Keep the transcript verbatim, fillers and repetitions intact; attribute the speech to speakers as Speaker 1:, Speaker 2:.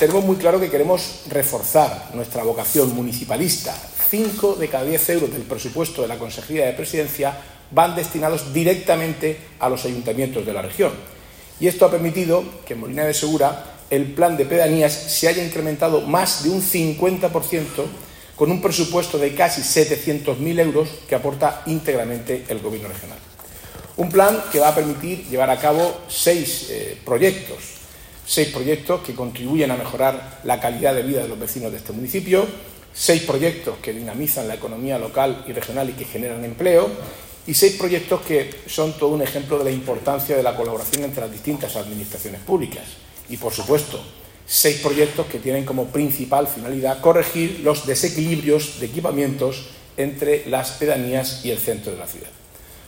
Speaker 1: tenemos muy claro que queremos reforzar nuestra vocación municipalista. Cinco de cada diez euros del presupuesto de la Consejería de Presidencia van destinados directamente a los ayuntamientos de la región. Y esto ha permitido que en Molina de Segura el plan de pedanías se haya incrementado más de un cincuenta por ciento con un presupuesto de casi setecientos mil euros que aporta íntegramente el Gobierno regional. Un plan que va a permitir llevar a cabo seis eh, proyectos, seis proyectos que contribuyen a mejorar la calidad de vida de los vecinos de este municipio, seis proyectos que dinamizan la economía local y regional y que generan empleo, y seis proyectos que son todo un ejemplo de la importancia de la colaboración entre las distintas administraciones públicas. Y, por supuesto, seis proyectos que tienen como principal finalidad corregir los desequilibrios de equipamientos entre las pedanías y el centro de la ciudad.